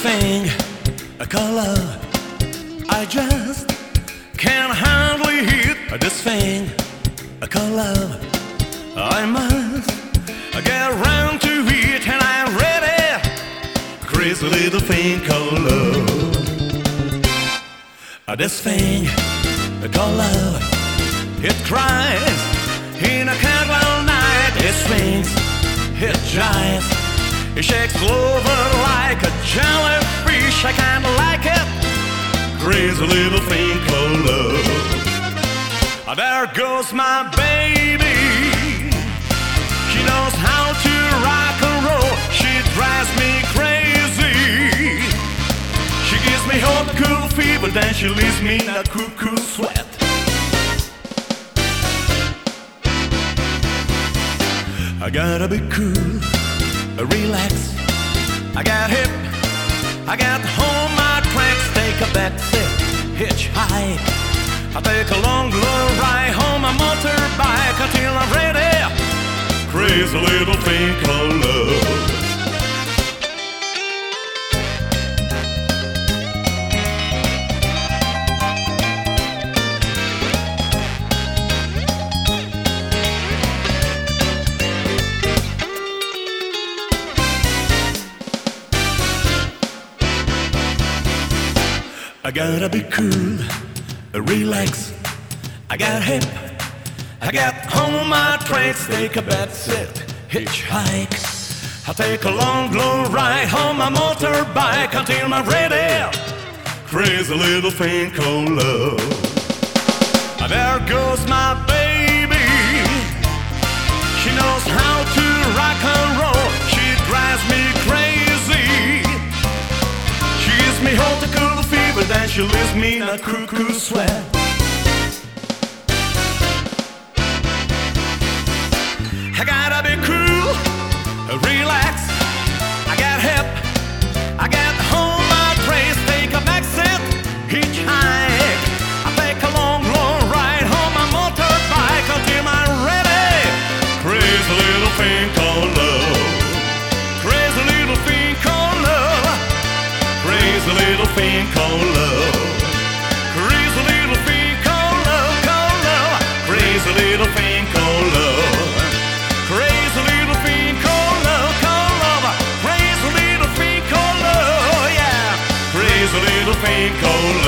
thing called love, I just can't handle it. This thing called love, I must get around to it, and I'm ready. Crazy little thing called love. This thing called love, it cries in a candle night. It swings, it jives, it shakes over like a jellyfish. I kinda like it. Crazy little thing called love. There goes my baby. She knows how to rock and roll. She drives me crazy. She gives me hot cool fever, then she leaves me in a cuckoo sweat. I gotta be cool, relax. I got hip, I got home, my tracks. Take a back sit, hitchhike. I take a long ride home, a motorbike until I'm ready. Crazy little thing called love. I gotta be cool, relax. I got hip, I got home, my tracks. Take a bad sit, hitchhike. I take a long ride home, my motorbike until I'm ready. Crazy little thing called love. There goes my baby. She knows how to rock and roll. She drives me crazy. She gives me hot to cool fever, then she leaves me in a cuckoo sweat. I gotta be cool, relax. I got hip, I got home, my trace. Take a back sit, hitchhike. I take a long ride home, my motorbike until I'm ready. Crazy little thing called love. Crazy little thing called love. Crazy little thing called love. Crazy little thing called love, called love. Crazy little thing called love. Crazy little thing called love, called love. Crazy little thing called love, yeah. Crazy little thing called love.